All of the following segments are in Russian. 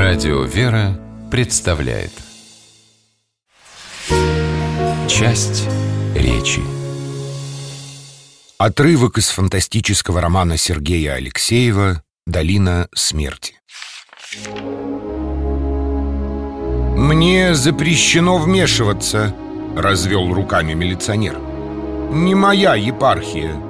Радио «Вера» представляет часть речи. Отрывок из фантастического романа Сергея Алексеева «Долина смерти». «Мне запрещено вмешиваться», — развел руками милиционер. «Не моя епархия».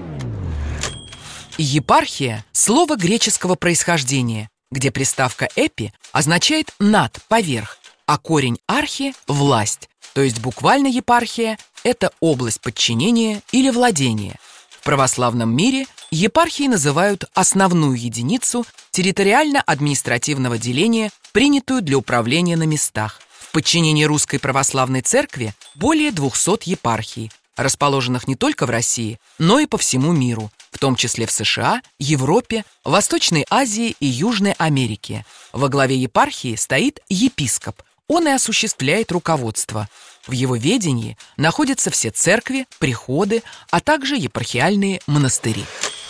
Епархия – слово греческого происхождения, где приставка «эпи» означает «над», «поверх», а корень «архи» – «власть», то есть буквально епархия – это область подчинения или владения. В православном мире епархией называют основную единицу территориально-административного деления, принятую для управления на местах. В подчинении Русской Православной Церкви более 200 епархий, расположенных не только в России, но и по всему миру, в том числе в США, Европе, Восточной Азии и Южной Америке. Во главе епархии стоит епископ. Он и осуществляет руководство. В его ведении находятся все церкви, приходы, а также епархиальные монастыри.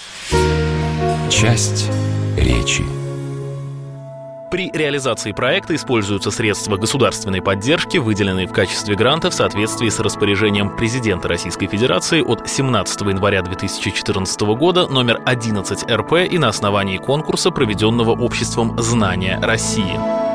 Часть речи. При реализации проекта используются средства государственной поддержки, выделенные в качестве гранта в соответствии с распоряжением президента Российской Федерации от 17 января 2014 года номер 11 РП и на основании конкурса, проведенного обществом «Знания России».